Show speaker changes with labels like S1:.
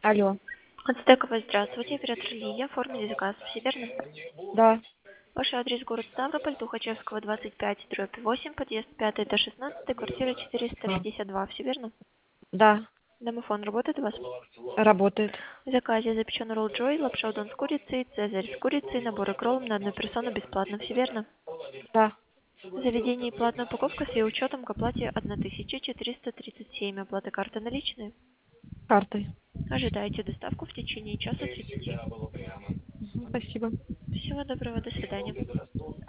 S1: Алло.
S2: Ацтекова, здравствуйте. Оператор Лия. Оформили заказ. Все верно?
S1: Да,
S2: Ваш адрес город Ставрополь, Тухачевского, 25/8, подъезд 5 до 16, квартира
S1: да,
S2: 452. Все верно?
S1: да,
S2: Домофон работает у вас?
S1: работает.
S2: В заказе запеченный ролл Джой, лапша удон с курицей, цезарь с курицей, набор и кроллом на одну персону бесплатно. Все верно?
S1: Да,
S2: Заведение и платная упаковка с ее учетом к оплате 1437. Оплата карты наличные.
S1: картой.
S2: Ожидайте доставку в течение часа 30.
S1: Мгм, спасибо.
S2: Всего доброго, до свидания.